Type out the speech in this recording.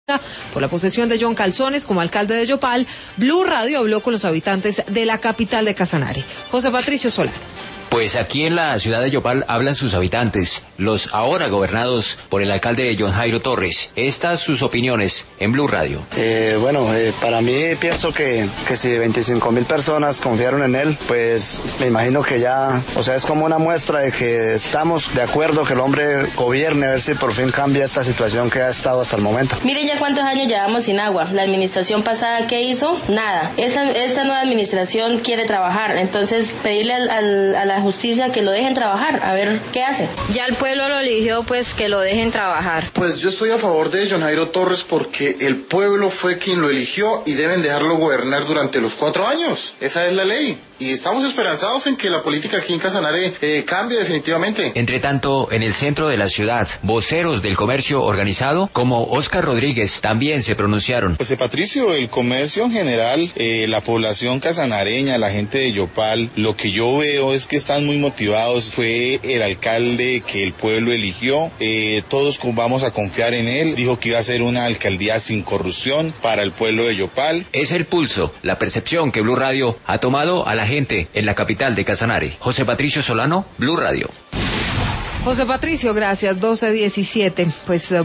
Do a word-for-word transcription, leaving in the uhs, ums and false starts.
por la posesión de John Calzones como alcalde de Yopal. Blue Radio habló con los habitantes de la capital de Casanare. José Patricio Solano. Pues aquí en la ciudad de Yopal hablan sus habitantes, los ahora gobernados por el alcalde John Jairo Torres. Estas sus opiniones en Blue Radio. Eh, bueno, eh, para mí pienso que, que si veinticinco mil personas confiaron en él, pues me imagino que ya, o sea, es como una muestra de que estamos de acuerdo que el hombre gobierne, a ver si por fin cambia esta situación que ha estado hasta el momento. Miren ya cuántos años llevamos sin agua. La administración pasada, ¿qué hizo? Nada. Esta, esta nueva administración quiere trabajar, entonces pedirle al, al, a la justicia que lo dejen trabajar, a ver qué hace. Ya el pueblo lo eligió, pues que lo dejen trabajar. Pues yo estoy a favor de John Jairo Torres porque el pueblo fue quien lo eligió y deben dejarlo gobernar durante los cuatro años. Esa es la ley. Y estamos esperanzados en que la política aquí en Casanare eh, cambie definitivamente. Entre tanto, en el centro de la ciudad, voceros del comercio organizado, como Oscar Rodríguez, también se pronunciaron. José Patricio, el comercio en general, eh, la población casanareña, la gente de Yopal, lo que yo veo es que están muy motivados. Fue el alcalde que el pueblo eligió, eh, todos vamos a confiar en él. Dijo que iba a ser una alcaldía sin corrupción para el pueblo de Yopal. Es el pulso, la percepción que Blue Radio ha tomado a la gente en la capital de Casanare. José Patricio Solano, Blue Radio. José Patricio, gracias. doce diecisiete. Pues